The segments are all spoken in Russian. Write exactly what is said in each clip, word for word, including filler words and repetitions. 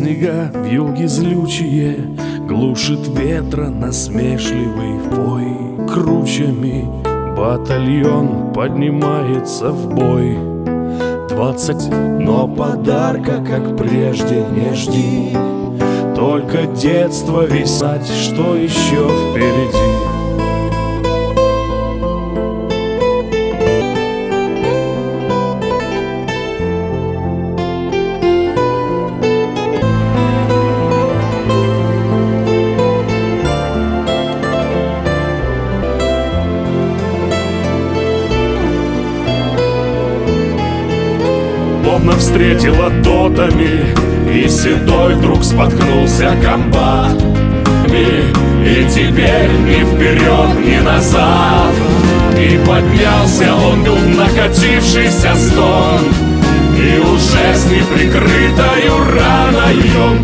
снега вьюги злючие, глушит ветра насмешливый вой. Кручами батальон поднимается в бой. Двадцать, но подарка, как прежде, не жди. Только детство висать, что еще впереди. Словно встретила дотами, и седой вдруг споткнулся комбат. И теперь ни вперед, ни назад. И поднялся он, был накатившийся стон, и уже с неприкрытою раною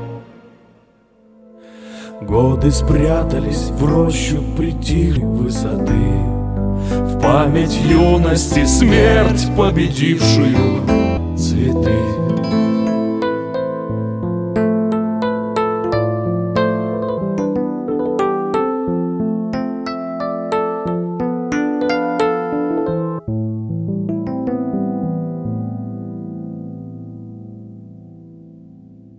годы спрятались в рощу притихли высоты. В память юности смерть, победившую цветы.